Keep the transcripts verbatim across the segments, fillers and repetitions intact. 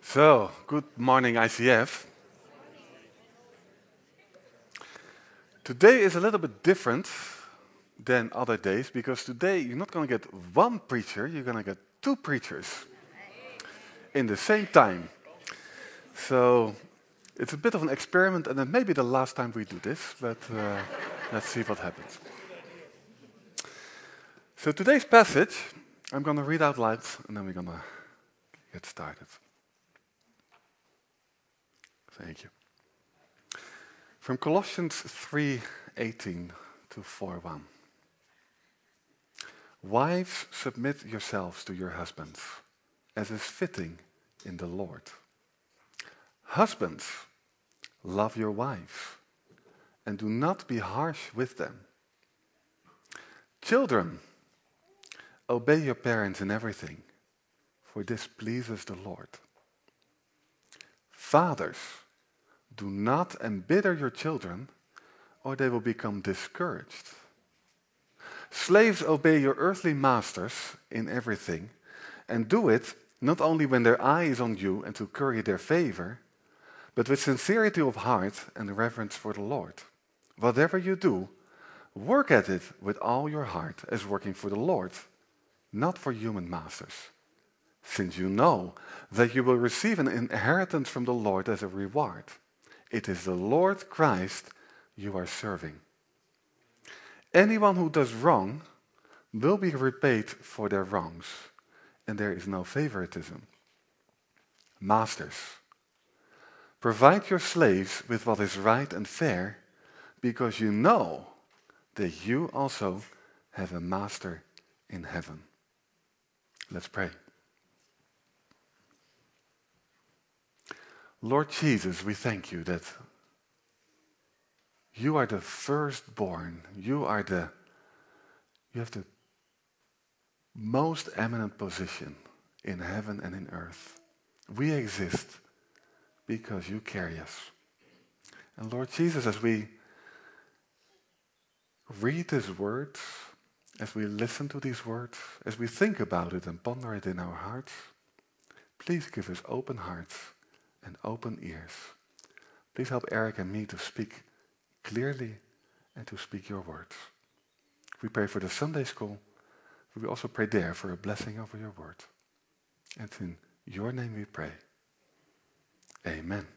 So, good morning, I C F. Today is a little bit different than other days because today you're not going to get one preacher, you're going to get two preachers in the same time. So, it's a bit of an experiment, and it may be the last time we do this, but uh, let's see what happens. So, today's passage, I'm going to read out loud, and then we're going to get started. Thank you. From Colossians three eighteen to four one. Wives, submit yourselves to your husbands, as is fitting in the Lord. Husbands, love your wives, and do not be harsh with them. Children, obey your parents in everything, for this pleases the Lord. Fathers, do not embitter your children, or they will become discouraged. Slaves, obey your earthly masters in everything, and do it not only when their eye is on you and to curry their favor, but with sincerity of heart and reverence for the Lord. Whatever you do, work at it with all your heart as working for the Lord, not for human masters, since you know that you will receive an inheritance from the Lord as a reward. It is the Lord Christ you are serving. Anyone who does wrong will be repaid for their wrongs, and there is no favoritism. Masters, provide your slaves with what is right and fair, because you know that you also have a master in heaven. Let's pray. Lord Jesus, we thank you that you are the firstborn. You are the, you have the most eminent position in heaven and in earth. We exist because you carry us. And Lord Jesus, as we read these words, as we listen to these words, as we think about it and ponder it in our hearts, please give us open hearts and open ears. Please help Eric and me to speak clearly and to speak your words. We pray for the Sunday school. We also pray there for a blessing over your word. And in your name we pray. Amen.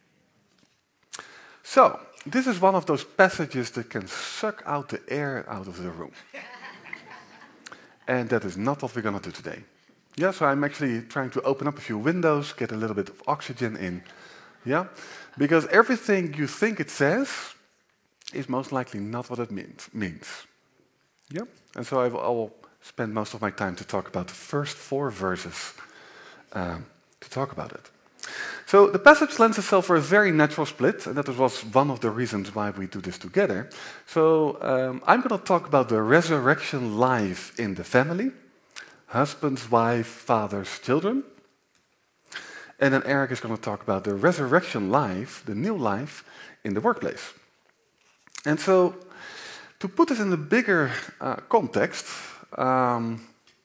So, this is one of those passages that can suck out the air out of the room. And that is not what we're going to do today. Yeah, so I'm actually trying to open up a few windows, get a little bit of oxygen in. Yeah, because everything you think it says is most likely not what it means. means. Yeah, and so I will, I will spend most of my time to talk about the first four verses um, to talk about it. So the passage lends itself for a very natural split, and that was one of the reasons why we do this together. So um, I'm going to talk about the resurrection life in the family. Husbands, wife, fathers, children. And then Eric is going to talk about the resurrection life, the new life in the workplace. And so, to put this in a bigger uh, context, um,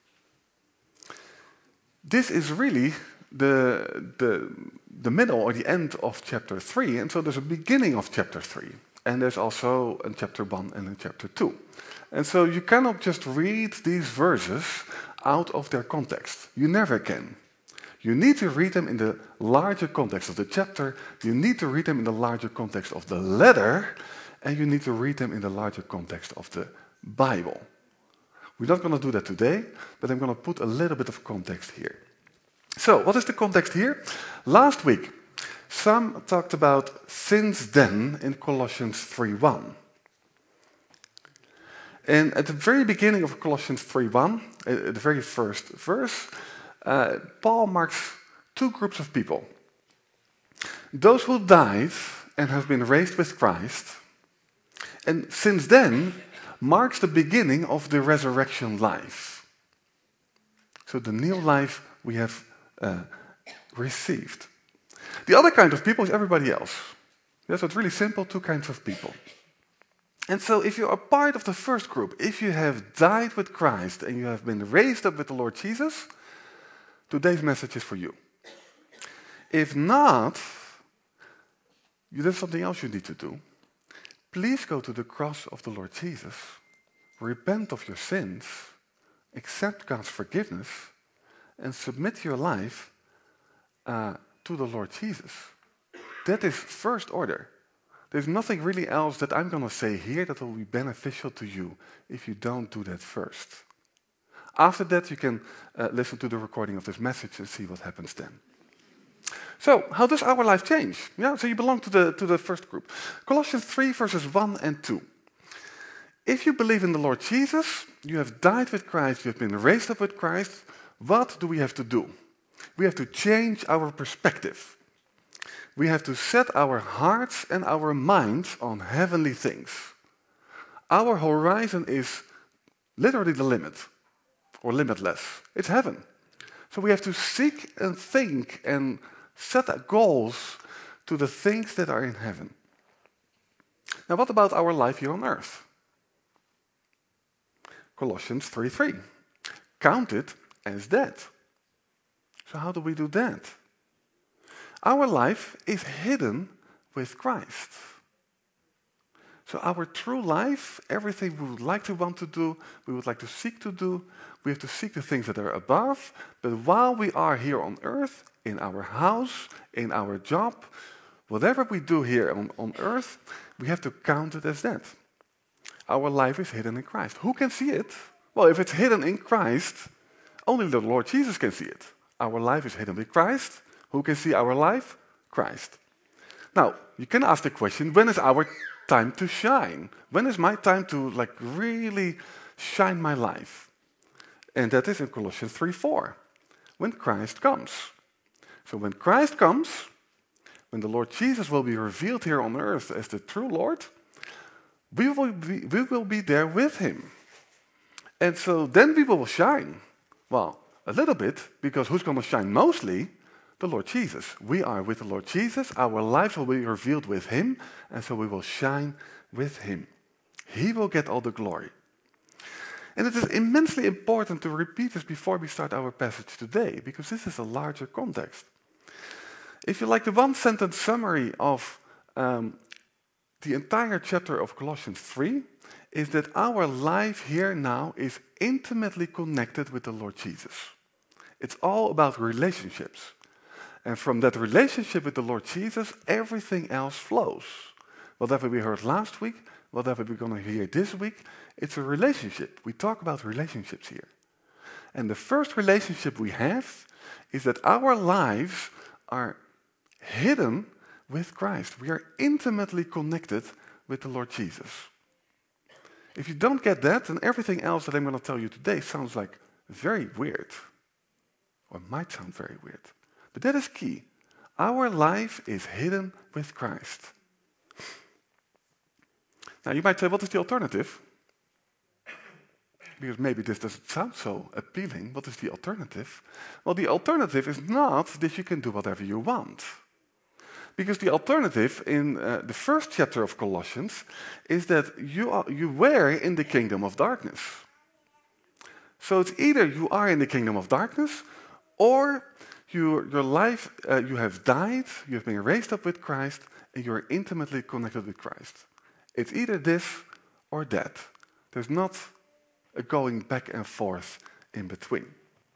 this is really the, the, the middle or the end of chapter three. And so there's a beginning of chapter three. And there's also in chapter one and in chapter two. And so you cannot just read these verses out of their context. You never can. You need to read them in the larger context of the chapter, you need to read them in the larger context of the letter, and you need to read them in the larger context of the Bible. We're not going to do that today, but I'm going to put a little bit of context here. So, what is the context here? Last week, Sam talked about since then in Colossians three one. And at the very beginning of Colossians three one, uh, the very first verse, uh, Paul marks two groups of people. Those who died and have been raised with Christ, and since then marks the beginning of the resurrection life. So the new life we have uh, received. The other kind of people is everybody else. Yeah, so it's really simple, two kinds of people. And so if you are part of the first group, if you have died with Christ and you have been raised up with the Lord Jesus, today's message is for you. If not, you- there's something else you need to do. Please go to the cross of the Lord Jesus, repent of your sins, accept God's forgiveness, and submit your life uh, to the Lord Jesus. That is first order. There's nothing really else that I'm going to say here that will be beneficial to you if you don't do that first. After that, you can uh, listen to the recording of this message and see what happens then. So, how does our life change? Yeah, so you belong to the, to the first group. Colossians three, verses one and two. If you believe in the Lord Jesus, you have died with Christ, you have been raised up with Christ, what do we have to do? We have to change our perspective. We have to set our hearts and our minds on heavenly things. Our horizon is literally the limit, or limitless. It's heaven. So we have to seek and think and set goals to the things that are in heaven. Now, what about our life here on earth? Colossians three three. Count it as dead. So how do we do that? Our life is hidden with Christ. So our true life, everything we would like to want to do, we would like to seek to do, we have to seek the things that are above. But while we are here on earth, in our house, in our job, whatever we do here on, on earth, we have to count it as that. Our life is hidden in Christ. Who can see it? Well, if it's hidden in Christ, only the Lord Jesus can see it. Our life is hidden with Christ. Who can see our life? Christ. Now, you can ask the question, when is our time to shine? When is my time to like really shine my life? And that is in Colossians three four, when Christ comes. So when Christ comes, when the Lord Jesus will be revealed here on earth as the true Lord, we will be, we will be there with him. And so then we will shine. Well, a little bit, because who's going to shine mostly? The Lord Jesus. We are with the Lord Jesus. Our lives will be revealed with him, and so we will shine with him. He will get all the glory. And it is immensely important to repeat this before we start our passage today, because this is a larger context. If you like the one-sentence summary of um, the entire chapter of Colossians three, is that our life here now is intimately connected with the Lord Jesus. It's all about relationships. And from that relationship with the Lord Jesus, everything else flows. Whatever we heard last week, whatever we're going to hear this week, it's a relationship. We talk about relationships here. And the first relationship we have is that our lives are hidden with Christ. We are intimately connected with the Lord Jesus. If you don't get that, then everything else that I'm going to tell you today sounds like very weird. Or might sound very weird. But that is key. Our life is hidden with Christ. Now you might say, what is the alternative? Because maybe this doesn't sound so appealing. What is the alternative? Well, the alternative is not that you can do whatever you want. Because the alternative in uh, the first chapter of Colossians is that you, are, you were in the kingdom of darkness. So it's either you are in the kingdom of darkness, or you, your life, uh, you have died, you have been raised up with Christ, and you are intimately connected with Christ. It's either this or that. There's not a going back and forth in between.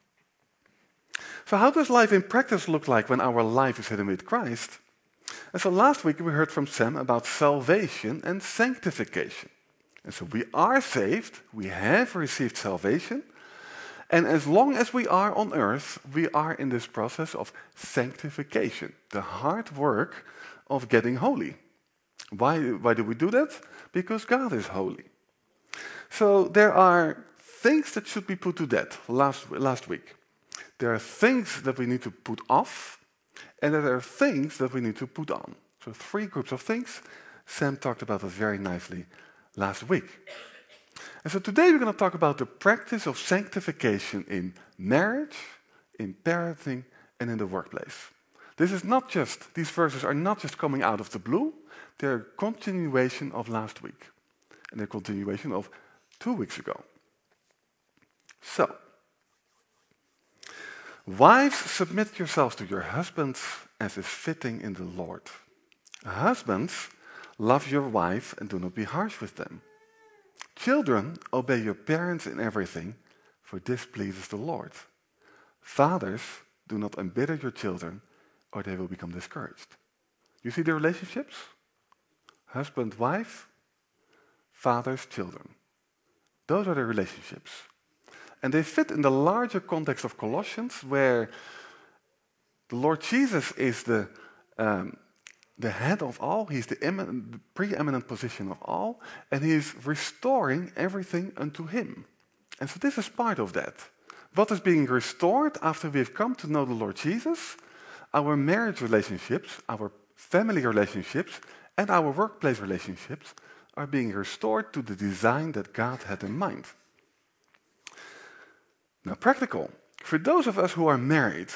So how does life in practice look like when our life is hidden with Christ? And so last week we heard from Sam about salvation and sanctification. And so we are saved, we have received salvation, and as long as we are on earth, we are in this process of sanctification, the hard work of getting holy. Why, why do we do that? Because God is holy. So there are things that should be put to death last, last week. There are things that we need to put off, and there are things that we need to put on. So three groups of things. Sam talked about it very nicely last week. And so today we're going to talk about the practice of sanctification in marriage, in parenting, and in the workplace. This is not just, these verses are not just coming out of the blue, they're a continuation of last week. And a continuation of two weeks ago. So, Wives, submit yourselves to your husbands as is fitting in the Lord. Husbands, love your wife and do not be harsh with them. Children, obey your parents in everything, for this pleases the Lord. Fathers, do not embitter your children, or they will become discouraged. You see the relationships? Husband, wife, fathers, children. Those are the relationships. And they fit in the larger context of Colossians, where the Lord Jesus is the, um, the head of all. He's the, eminent, the preeminent position of all, and he is restoring everything unto him. And so this is part of that. What is being restored after we've come to know the Lord Jesus? Our marriage relationships, our family relationships, and our workplace relationships are being restored to the design that God had in mind. Now, practical. For those of us who are married,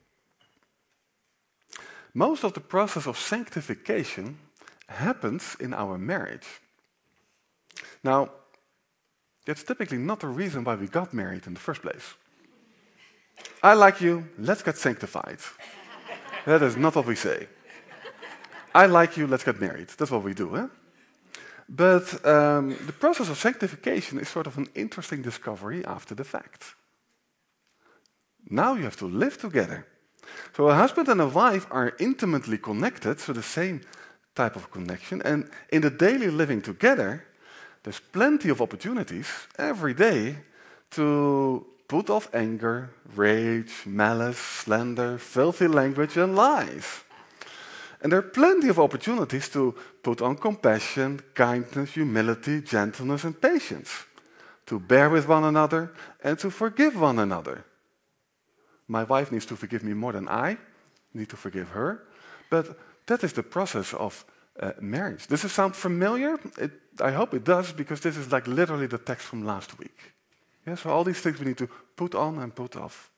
most of the process of sanctification happens in our marriage. Now, that's typically not the reason why we got married in the first place. I like you, let's get sanctified. That is not what we say. I like you, let's get married. That's what we do, eh? But um, the process of sanctification is sort of an interesting discovery after the fact. Now you have to live together. So a husband and a wife are intimately connected, so the same type of connection. And in the daily living together, there's plenty of opportunities every day to put off anger, rage, malice, slander, filthy language, and lies. And there are plenty of opportunities to put on compassion, kindness, humility, gentleness, and patience, to bear with one another and to forgive one another. My wife needs to forgive me more than I need to forgive her, but that is the process of uh, marriage. Does it sound familiar? It, I hope it does, because this is like literally the text from last week. Yeah, so all these things we need to put on and put off.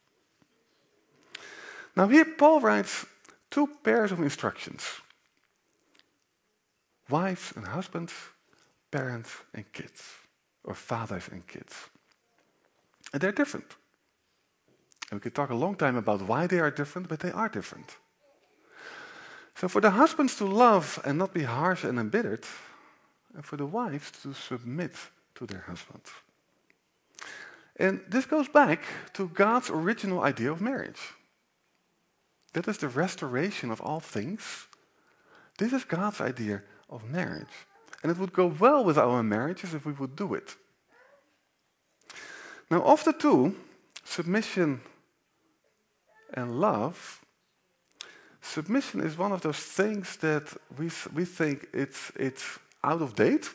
Now here Paul writes two pairs of instructions. Wives and husbands, parents and kids, or fathers and kids. And they're different. And we could talk a long time about why they are different, but they are different. So for the husbands to love and not be harsh and embittered, and for the wives to submit to their husbands. And this goes back to God's original idea of marriage. That is the restoration of all things. This is God's idea of marriage. And it would go well with our marriages if we would do it. Now, of the two, submission and love, submission is one of those things that we, we think it's, it's out of date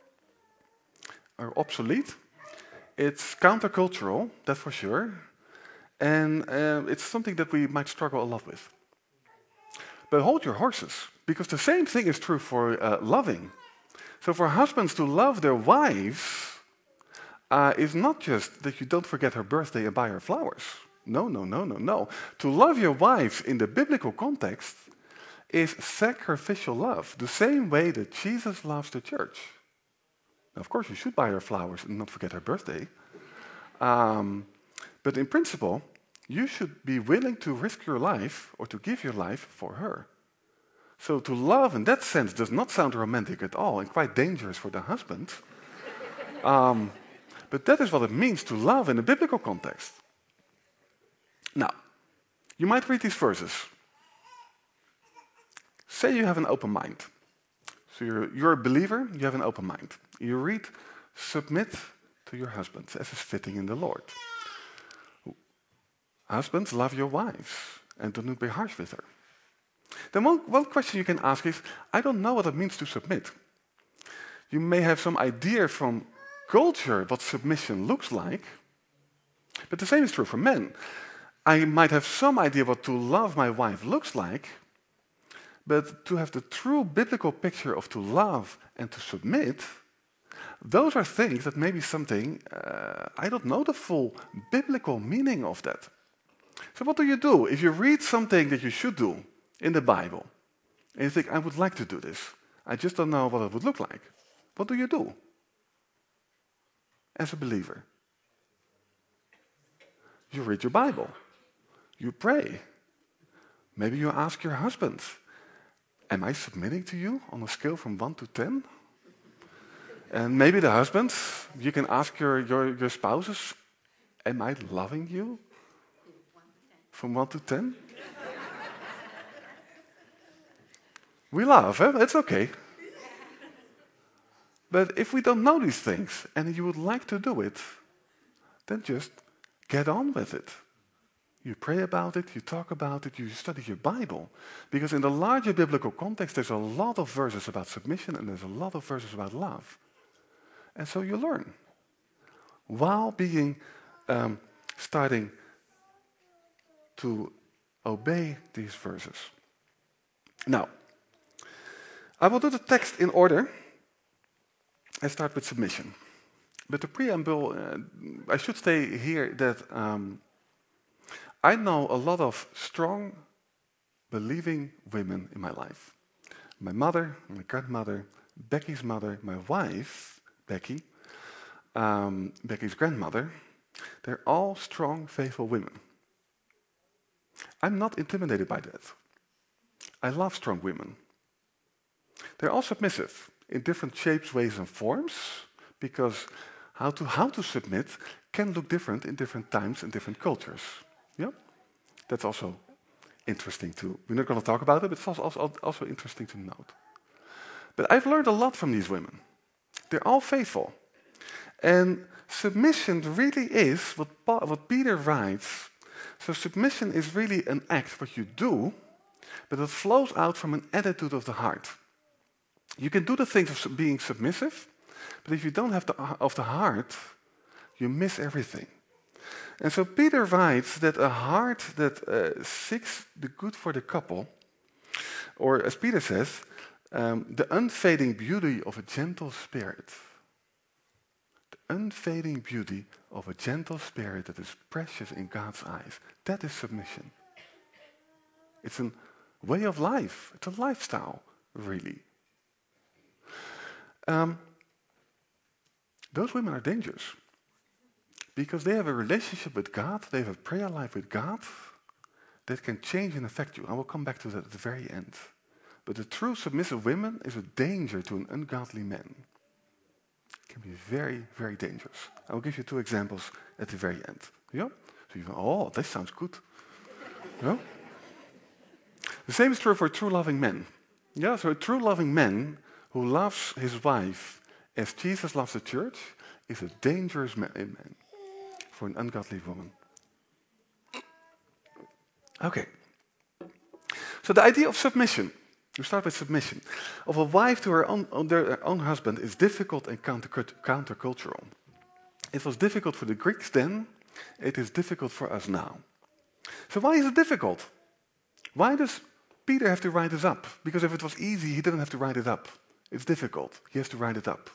or obsolete. It's countercultural, that's for sure. And uh, it's something that we might struggle a lot with. But hold your horses, because the same thing is true for uh, loving. So for husbands to love their wives uh, is not just that you don't forget her birthday and buy her flowers. No, no, no, no, no. To love your wives in the biblical context is sacrificial love, the same way that Jesus loves the church. Now, of course, you should buy her flowers and not forget her birthday. Um, but in principle, you should be willing to risk your life or to give your life for her. So to love in that sense does not sound romantic at all and quite dangerous for the husband. um, but that is what it means to love in a biblical context. Now, you might read these verses. Say you have an open mind. So you're, you're a believer, you have an open mind. You read, submit to your husbands as is fitting in the Lord. Husbands, love your wives and do not be harsh with her. Then one, one question you can ask is, I don't know what it means to submit. You may have some idea from culture what submission looks like, but the same is true for men. I might have some idea what to love my wife looks like, but to have the true biblical picture of to love and to submit, those are things that may be something, uh, I don't know the full biblical meaning of that. So what do you do if you read something that you should do in the Bible, and you think, I would like to do this, I just don't know what it would look like? What do you do as a believer? You read your Bible. You pray. Maybe you ask your husband, am I submitting to you on a scale from one to ten? And maybe the husband, you can ask your, your, your spouses, am I loving you? From one to ten? We laugh, eh? It's okay. But if we don't know these things and you would like to do it, then just get on with it. You pray about it, you talk about it, you study your Bible. Because in the larger biblical context, there's a lot of verses about submission and there's a lot of verses about love. And so you learn. While being, um, starting to obey these verses. Now, I will do the text in order. I start with submission. But the preamble, uh, I should say here that um, I know a lot of strong, believing women in my life. My mother, my grandmother, Becky's mother, my wife, Becky, um, Becky's grandmother, they're all strong, faithful women. I'm not intimidated by that. I love strong women. They're all submissive in different shapes, ways, and forms, because how to, how to submit can look different in different times and different cultures. Yeah? That's also interesting to, we're not going to talk about it, but it's also, also, also interesting to note. But I've learned a lot from these women. They're all faithful. And submission really is, what, Paul, what Peter writes, so submission is really an act, what you do, but it flows out from an attitude of the heart. You can do the things of being submissive, but if you don't have the of the heart, you miss everything. And so Peter writes that a heart that uh, seeks the good for the couple, or as Peter says, um, the unfading beauty of a gentle spirit. The unfading beauty of a gentle spirit that is precious in God's eyes. That is submission. It's a way of life. It's a lifestyle, really. Um, those women are dangerous because they have a relationship with God, they have a prayer life with God that can change and affect you. I will come back to that at the very end. But the true submissive woman is a danger to an ungodly man. It can be very, very dangerous. I will give you two examples at the very end. Yeah? So you go, oh, this sounds good. Yeah? The same is true for a true loving man. Yeah, so a true loving man who loves his wife as Jesus loves the church is a dangerous man for an ungodly woman. Okay. So the idea of submission, we start with submission, of a wife to her own, her own husband is difficult and counter, countercultural. It was difficult for the Greeks then, it is difficult for us now. So why is it difficult? Why does Peter have to write this up? Because if it was easy, he didn't have to write it up. It's difficult. He has to write it up.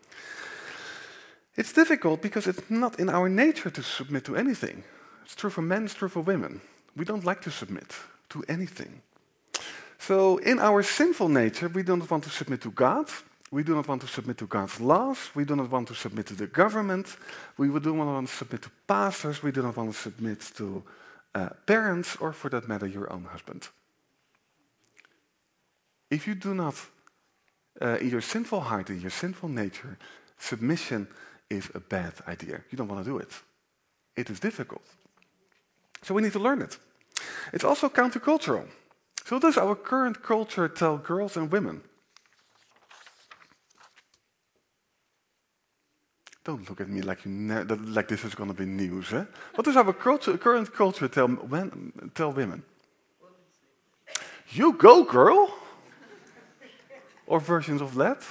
It's difficult because it's not in our nature to submit to anything. It's true for men, it's true for women. We don't like to submit to anything. So in our sinful nature, we don't want to submit to God. We do not want to submit to God's laws. We do not want to submit to the government. We do not want to submit to pastors. We do not want to submit to uh, parents, or for that matter, your own husband. If you do not Uh, in your sinful heart, in your sinful nature, submission is a bad idea. You don't want to do it. It is difficult. So we need to learn it. It's also countercultural. So does our current culture tell girls and women? Don't look at me like, you ne- that, like this is going to be news. Eh? What does our culture, current culture tell, when, tell women? You go, girl! Or versions of that.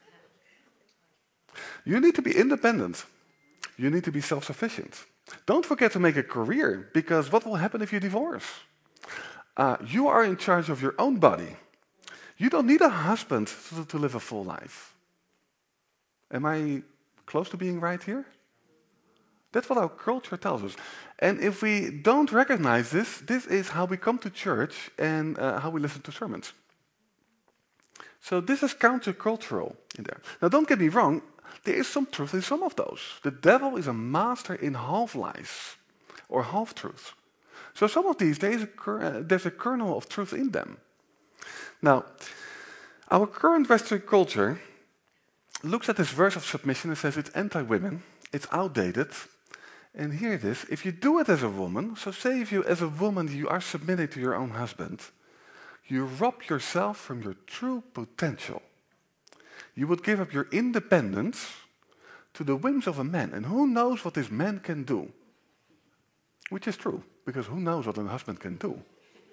You need to be independent. You need to be self-sufficient. Don't forget to make a career, because what will happen if you divorce? Uh, you are in charge of your own body. You don't need a husband to, to live a full life. Am I close to being right here? That's what our culture tells us. And if we don't recognize this, this is how we come to church and uh, how we listen to sermons. So this is countercultural in there. Now don't get me wrong, there is some truth in some of those. The devil is a master in half-lies or half-truths. So some of these, there is a ker- uh, there's a kernel of truth in them. Now, our current Western culture looks at this verse of submission and says it's anti-women, it's outdated. And here it is. If you do it as a woman, so say if you as a woman you are submitting to your own husband, you rob yourself from your true potential. You would give up your independence to the whims of a man. And who knows what this man can do? Which is true, because who knows what a husband can do?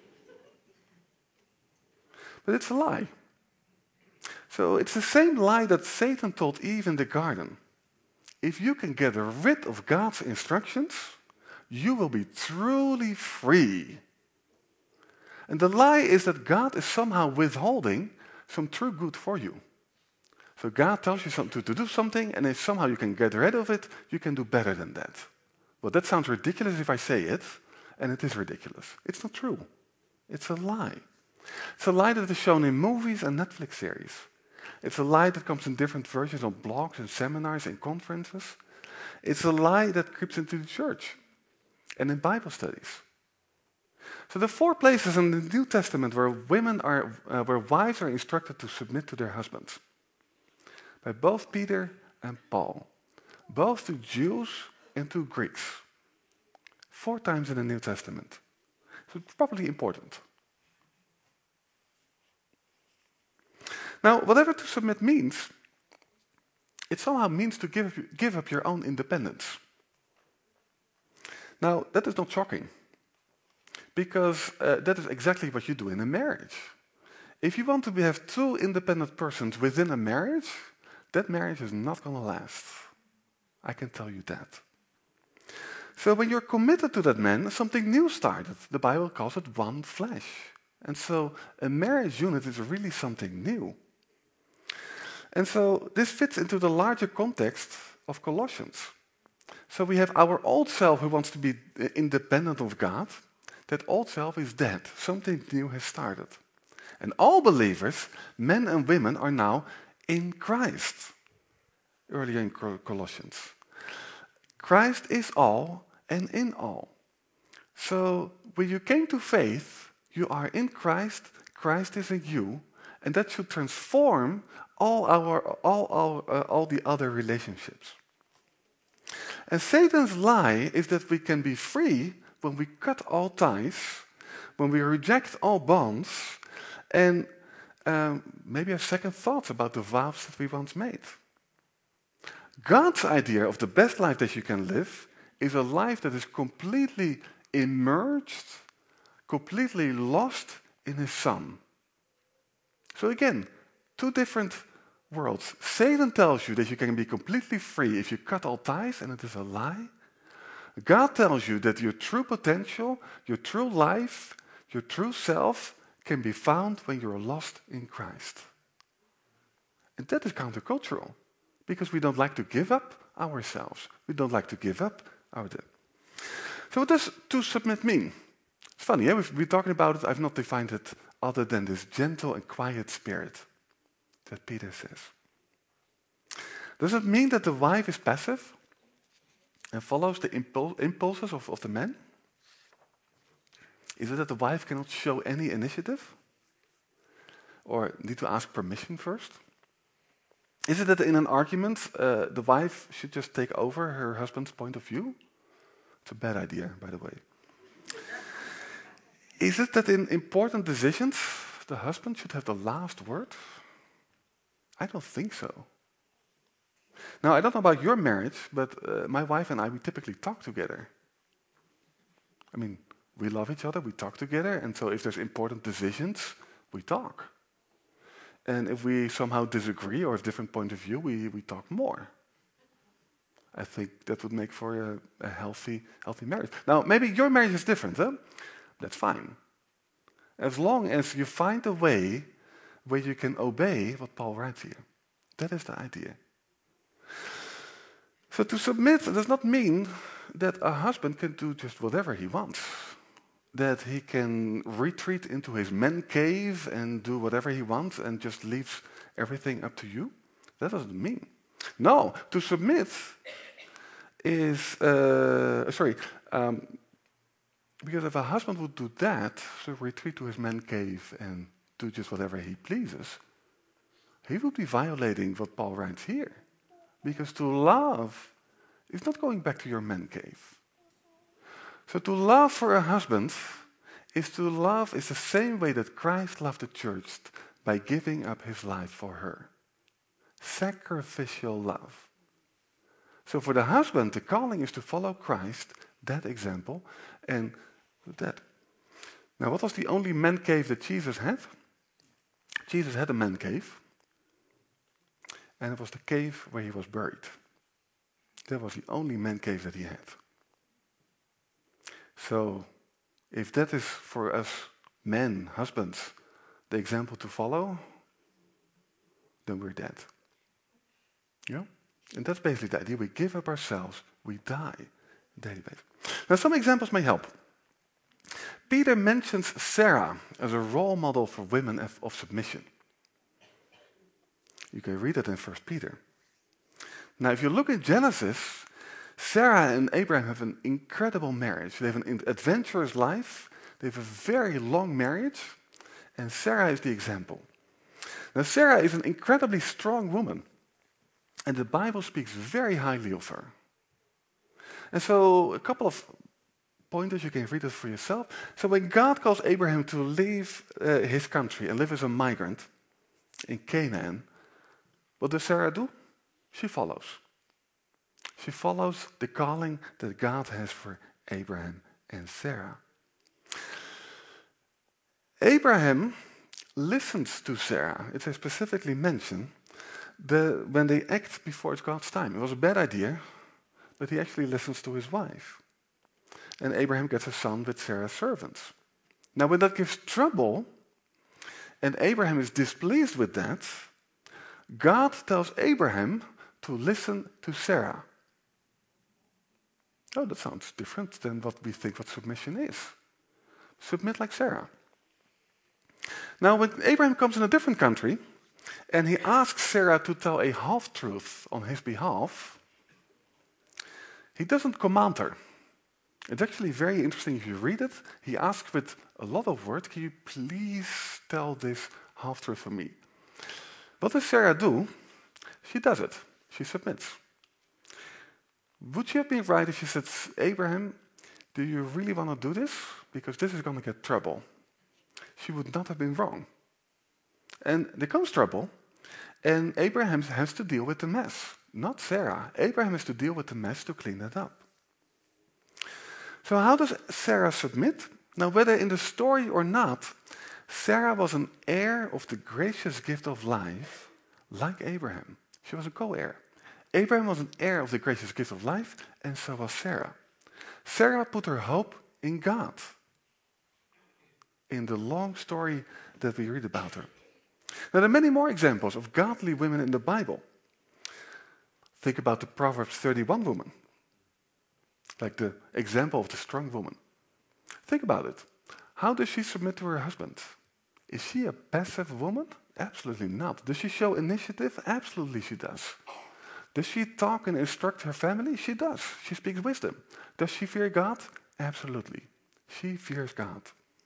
But it's a lie. So it's the same lie that Satan told Eve in the garden. If you can get rid of God's instructions, you will be truly free. And the lie is that God is somehow withholding some true good for you. So God tells you to, to do something, and if somehow you can get rid of it, you can do better than that. Well, that sounds ridiculous if I say it, and it is ridiculous. It's not true. It's a lie. It's a lie that is shown in movies and Netflix series. It's a lie that comes in different versions on blogs and seminars and conferences. It's a lie that creeps into the church and in Bible studies. So the four places in the New Testament where women are, uh, where wives are instructed to submit to their husbands, by both Peter and Paul, both to Jews and to Greeks, four times in the New Testament. So it's probably important. Now, whatever to submit means, it somehow means to give, give up your own independence. Now, that is not shocking, because uh, that is exactly what you do in a marriage. If you want to be, have two independent persons within a marriage, that marriage is not going to last. I can tell you that. So when you're committed to that man, something new started. The Bible calls it one flesh. And so a marriage unit is really something new. And so this fits into the larger context of Colossians. So we have our old self who wants to be independent of God. That old self is dead. Something new has started. And all believers, men and women, are now in Christ. Earlier in Colossians. Christ is all and in all. So when you came to faith, you are in Christ, Christ is in you, and that should transform all our all our uh, all the other relationships. And Satan's lie is that we can be free when we cut all ties, when we reject all bonds, and um, maybe have second thoughts about the vows that we once made. God's idea of the best life that you can live is a life that is completely immersed, completely lost in His Son. So again, two different worlds. Satan tells you that you can be completely free if you cut all ties, and it is a lie. God tells you that your true potential, your true life, your true self can be found when you're lost in Christ. And that is countercultural, because we don't like to give up ourselves. We don't like to give up our debt. So what does to submit mean? It's funny, yeah? We've been talking about it. I've not defined it other than this gentle and quiet spirit that Peter says. Does it mean that the wife is passive and follows the impul- impulses of, of the man? Is it that the wife cannot show any initiative? Or need to ask permission first? Is it that in an argument, uh, the wife should just take over her husband's point of view? It's a bad idea, by the way. Is it that in important decisions, the husband should have the last word? I don't think so. Now, I don't know about your marriage, but uh, my wife and I, we typically talk together. I mean, we love each other, we talk together, and so if there's important decisions, we talk. And if we somehow disagree or have a different point of view, we, we talk more. I think that would make for a, a healthy, healthy marriage. Now, maybe your marriage is different, huh? That's fine. As long as you find a way where you can obey what Paul writes here. That is the idea. So to submit does not mean that a husband can do just whatever he wants. That he can retreat into his man cave and do whatever he wants and just leaves everything up to you. That doesn't mean. No, to submit is, uh, sorry, um, Because if a husband would do that, so retreat to his man cave and do just whatever he pleases, he would be violating what Paul writes here. Because to love is not going back to your man cave. So to love for a husband is to love is the same way that Christ loved the church, by giving up his life for her. Sacrificial love. So for the husband, the calling is to follow Christ, that example, and that. Now, what was the only man cave that Jesus had? Jesus had a man cave, and it was the cave where he was buried. That was the only man cave that he had. So, if that is for us men, husbands, the example to follow, then we're dead. Yeah? And that's basically the idea. We give up ourselves, we die. Daily basis. Now, some examples may help. Peter mentions Sarah as a role model for women of, of submission. You can read it in First Peter. Now, if you look at Genesis, Sarah and Abraham have an incredible marriage. They have an adventurous life. They have a very long marriage. And Sarah is the example. Now, Sarah is an incredibly strong woman. And the Bible speaks very highly of her. And so, a couple of pointers, you can read it for yourself. So when God calls Abraham to leave uh, his country and live as a migrant in Canaan, what does Sarah do? She follows. She follows the calling that God has for Abraham and Sarah. Abraham listens to Sarah. It is specifically mentioned the, when they act before it's God's time. It was a bad idea, but he actually listens to his wife. And Abraham gets a son with Sarah's servants. Now, when that gives trouble, and Abraham is displeased with that, God tells Abraham to listen to Sarah. Oh, that sounds different than what we think what submission is. Submit like Sarah. Now, when Abraham comes in a different country, and he asks Sarah to tell a half-truth on his behalf, he doesn't command her. It's actually very interesting if you read it. He asks with a lot of words, can you please tell this half-truth for me? What does Sarah do? She does it. She submits. Would she have been right if she said, Abraham, do you really want to do this? Because this is going to get trouble. She would not have been wrong. And there comes trouble, and Abraham has to deal with the mess, not Sarah. Abraham has to deal with the mess to clean it up. So how does Sarah submit? Now, whether in the story or not, Sarah was an heir of the gracious gift of life, like Abraham. She was a co-heir. Abraham was an heir of the gracious gift of life, and so was Sarah. Sarah put her hope in God, in the long story that we read about her. Now, there are many more examples of godly women in the Bible. Think about the Proverbs thirty-one woman, like the example of the strong woman. Think about it. How does she submit to her husband? Is she a passive woman? Absolutely not. Does she show initiative? Absolutely she does. Does she talk and instruct her family? She does. She speaks wisdom. Does she fear God? Absolutely. She fears God.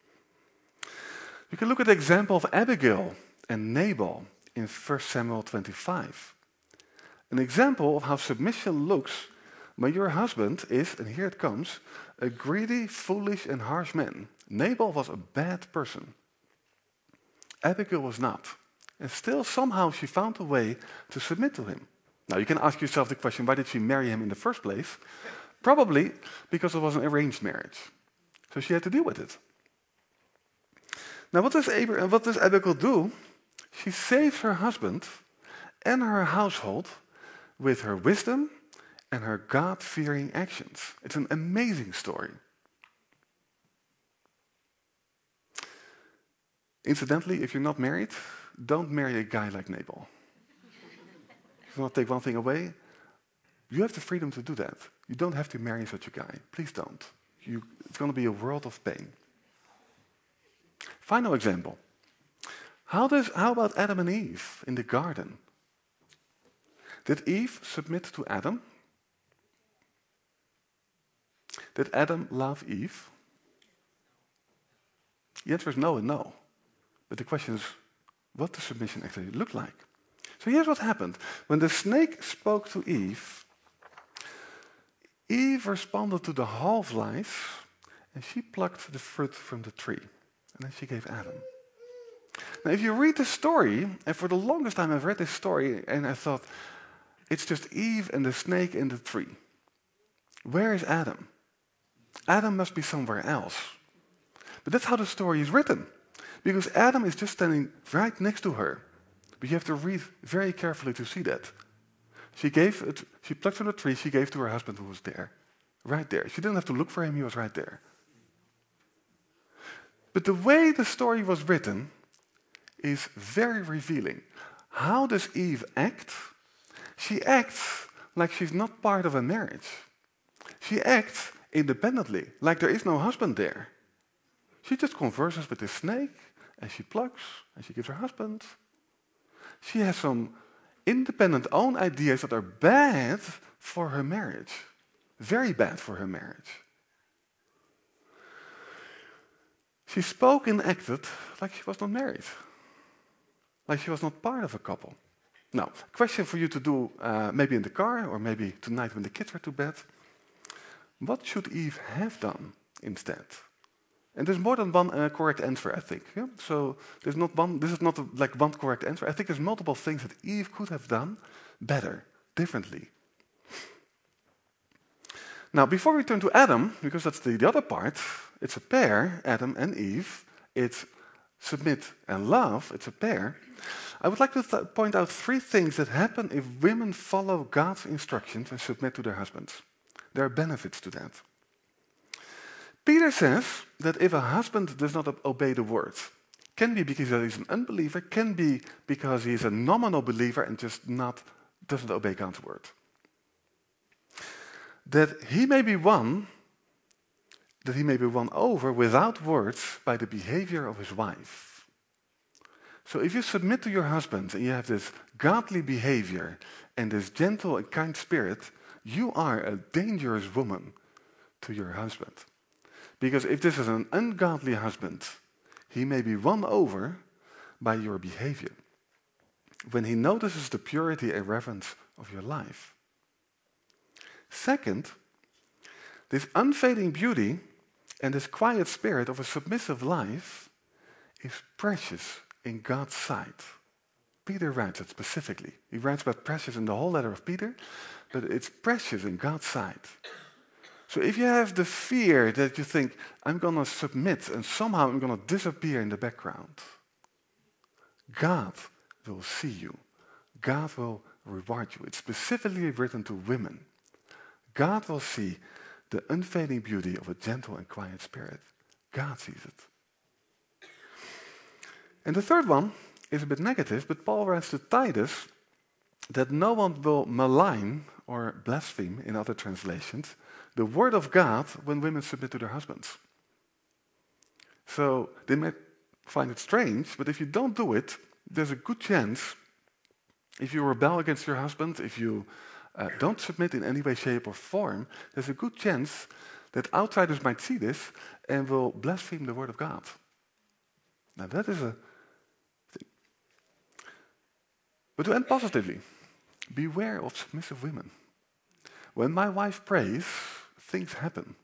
You can look at the example of Abigail and Nabal in First Samuel twenty-five. An example of how submission looks when your husband is, and here it comes, a greedy, foolish, and harsh man. Nabal was a bad person. Abigail was not. And still, somehow, she found a way to submit to him. Now, you can ask yourself the question, why did she marry him in the first place? Probably because it was an arranged marriage. So she had to deal with it. Now, what does, Ab- what does Abigail do? She saves her husband and her household with her wisdom and her God-fearing actions. It's an amazing story. Incidentally, if you're not married, don't marry a guy like Nabal. If you want to take one thing away, you have the freedom to do that. You don't have to marry such a guy. Please don't. You, it's going to be a world of pain. Final example. How, does, how about Adam and Eve in the garden? Did Eve submit to Adam? Did Adam love Eve? The answer is no and no. But the question is, what does submission actually look like? So here's what happened. When the snake spoke to Eve, Eve responded to the half-lies, and she plucked the fruit from the tree. And then she gave Adam. Now, if you read the story, and for the longest time I've read this story, and I thought, it's just Eve and the snake in the tree. Where is Adam? Adam must be somewhere else. But that's how the story is written. Because Adam is just standing right next to her. But you have to read very carefully to see that. She gave it, she plucked from the tree, she gave to her husband who was there. Right there. She didn't have to look for him, he was right there. But the way the story was written is very revealing. How does Eve act? She acts like she's not part of a marriage. She acts independently, like there is no husband there. She just converses with the snake, and she plucks, and she gives her husband. She has some independent own ideas that are bad for her marriage. Very bad for her marriage. She spoke and acted like she was not married. Like she was not part of a couple. Now, question for you to do uh, maybe in the car or maybe tonight when the kids are to bed. What should Eve have done instead? And there's more than one uh, correct answer, I think. Yeah? So there's not one. This is not a, like one correct answer. I think there's multiple things that Eve could have done better, differently. Now, before we turn to Adam, because that's the, the other part, it's a pair, Adam and Eve. It's submit and love. It's a pair. I would like to th- point out three things that happen if women follow God's instructions and submit to their husbands. There are benefits to that. Peter says that if a husband does not obey the word, can be because he's an unbeliever, can be because he's a nominal believer and just not doesn't obey God's word. That he may be won, that he may be won over without words by the behavior of his wife. So if you submit to your husband and you have this godly behavior and this gentle and kind spirit, you are a dangerous woman to your husband. Because if this is an ungodly husband, he may be won over by your behavior when he notices the purity and reverence of your life. Second, this unfading beauty and this quiet spirit of a submissive life is precious in God's sight. Peter writes it specifically. He writes about precious in the whole letter of Peter, but it's precious in God's sight. So if you have the fear that you think, I'm going to submit and somehow I'm going to disappear in the background, God will see you. God will reward you. It's specifically written to women. God will see the unfading beauty of a gentle and quiet spirit. God sees it. And the third one is a bit negative, but Paul writes to Titus that no one will malign or blaspheme, in other translations, the word of God when women submit to their husbands. So they may find it strange, but if you don't do it, there's a good chance, if you rebel against your husband, if you uh, don't submit in any way, shape, or form, there's a good chance that outsiders might see this and will blaspheme the word of God. Now that is a thing. But to end positively, beware of submissive women. When my wife prays, things happen.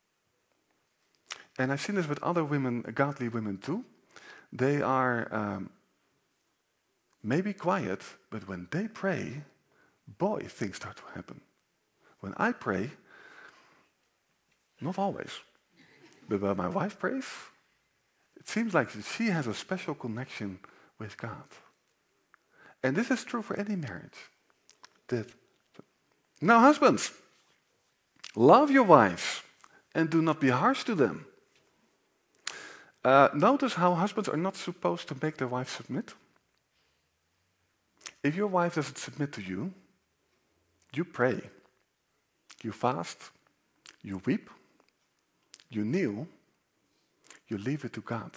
And I've seen this with other women, godly women too. They are um, maybe quiet, but when they pray, boy, things start to happen. When I pray, not always, but when my wife prays, it seems like she has a special connection with God. And this is true for any marriage. That now, husbands, love your wives and do not be harsh to them. Uh, notice how husbands are not supposed to make their wife submit. If your wife doesn't submit to you, you pray, you fast, you weep, you kneel, you leave it to God.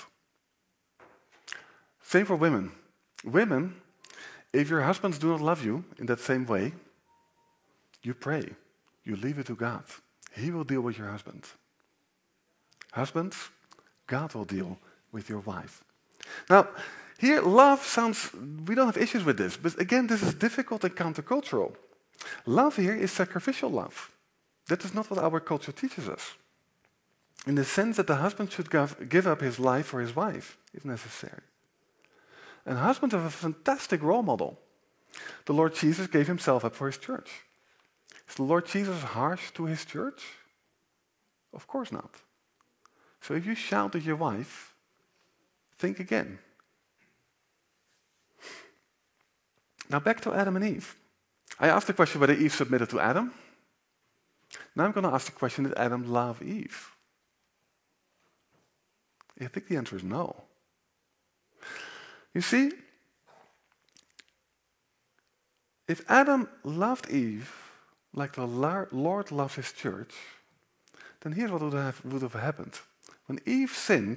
Same for women. Women, if your husbands do not love you in that same way, you pray, you leave it to God. He will deal with your husband. Husbands, God will deal with your wife. Now, here, love sounds, we don't have issues with this, but again, this is difficult and countercultural. Love here is sacrificial love. That is not what our culture teaches us. In the sense that the husband should give up his life for his wife, if necessary. And husbands have a fantastic role model. The Lord Jesus gave himself up for his church. Is the Lord Jesus harsh to his church? Of course not. So if you shout at your wife, think again. Now back to Adam and Eve. I asked the question whether Eve submitted to Adam. Now I'm going to ask the question, did Adam love Eve? I think the answer is no. You see, if Adam loved Eve like the Lord loves his church, then here's what would have, would have happened. When Eve sinned,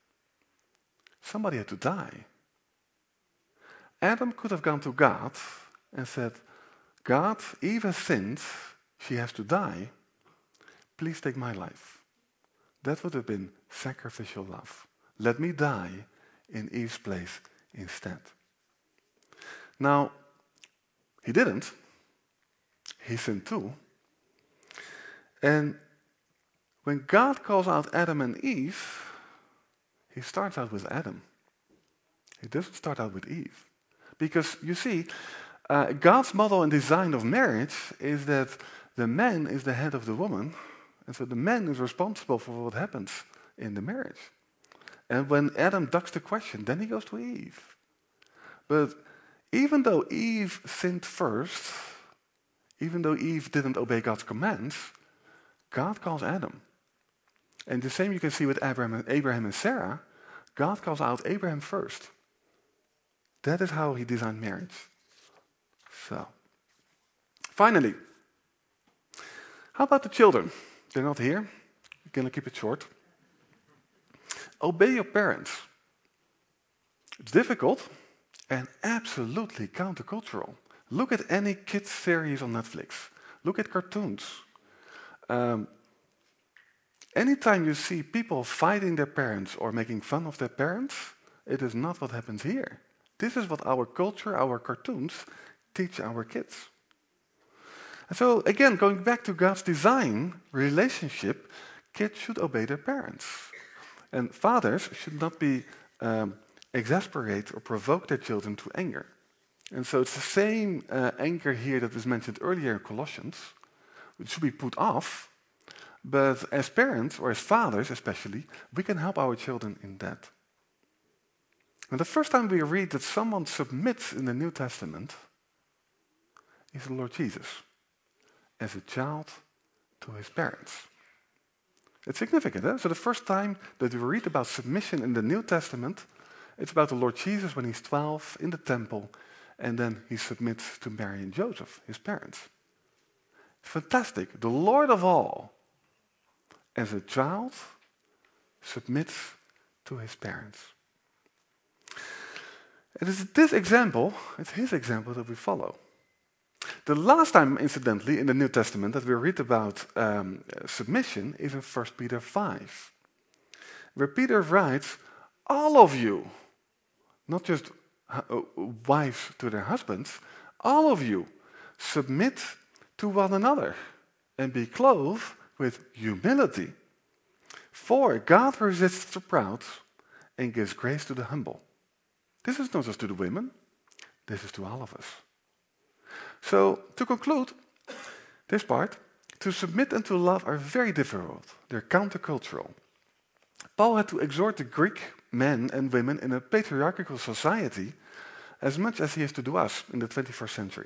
somebody had to die. Adam could have gone to God and said, God, Eve has sinned, she has to die, please take my life. That would have been sacrificial love. Let me die in Eve's place instead. Now, he didn't. He sinned too. And when God calls out Adam and Eve, he starts out with Adam. He doesn't start out with Eve. Because, you see, uh, God's model and design of marriage is that the man is the head of the woman, and so the man is responsible for what happens in the marriage. And when Adam ducks the question, then he goes to Eve. But even though Eve sinned first, even though Eve didn't obey God's commands, God calls Adam. And the same you can see with Abraham and, Abraham and Sarah. God calls out Abraham first. That is how he designed marriage. So, finally, how about the children? They're not here. We're going to keep it short. Obey your parents. It's difficult and absolutely countercultural. Look at any kids series on Netflix. Look at cartoons. Um, anytime you see people fighting their parents or making fun of their parents, it is not what happens here. This is what our culture, our cartoons, teach our kids. And so, again, going back to God's design relationship, kids should obey their parents. And fathers should not be um, exasperate or provoke their children to anger. And so it's the same uh, anger here that was mentioned earlier in Colossians. It should be put off, but as parents, or as fathers especially, we can help our children in that. And the first time we read that someone submits in the New Testament is the Lord Jesus, as a child to his parents. It's significant, eh? So the first time that we read about submission in the New Testament, it's about the Lord Jesus when he's twelve in the temple, and then he submits to Mary and Joseph, his parents. Fantastic. The Lord of all, as a child, submits to his parents. It is this example, it's his example that we follow. The last time, incidentally, in the New Testament that we read about um, submission is in First Peter five, where Peter writes, all of you, not just uh, wives to their husbands, all of you submit to one another and be clothed with humility. For God resists the proud and gives grace to the humble. This is not just to the women, this is to all of us. So, to conclude this part, to submit and to love are very different. They're countercultural. Paul had to exhort the Greek men and women in a patriarchal society as much as he has to do us in the twenty-first century.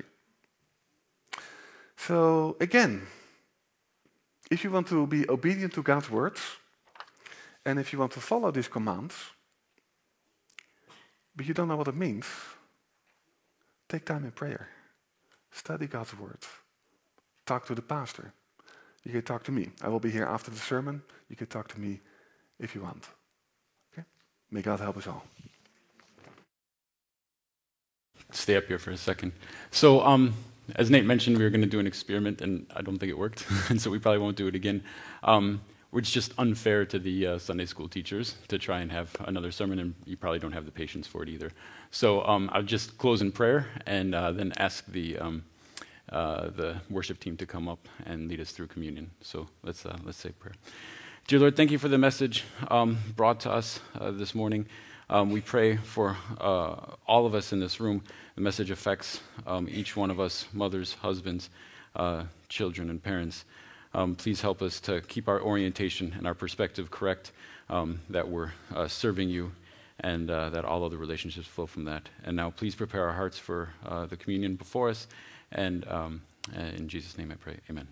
So, again, if you want to be obedient to God's words, and if you want to follow these commands, but you don't know what it means, take time in prayer. Study God's word. Talk to the pastor. You can talk to me. I will be here after the sermon. You can talk to me if you want. Okay? May God help us all. Stay up here for a second. So, um, as Nate mentioned, we were going to do an experiment, and I don't think it worked, and so we probably won't do it again. Um, it's just unfair to the uh, Sunday school teachers to try and have another sermon, and you probably don't have the patience for it either. So um, I'll just close in prayer and uh, then ask the um, uh, the worship team to come up and lead us through communion. So let's uh, let's say prayer. Dear Lord, thank you for the message um, brought to us uh, this morning. Um, we pray for uh, all of us in this room. The message affects um, each one of us, mothers, husbands, uh, children, and parents. Um, please help us to keep our orientation and our perspective correct, um, that we're uh, serving you, and uh, that all other relationships flow from that. And now please prepare our hearts for uh, the communion before us, and um, in Jesus' name I pray, amen.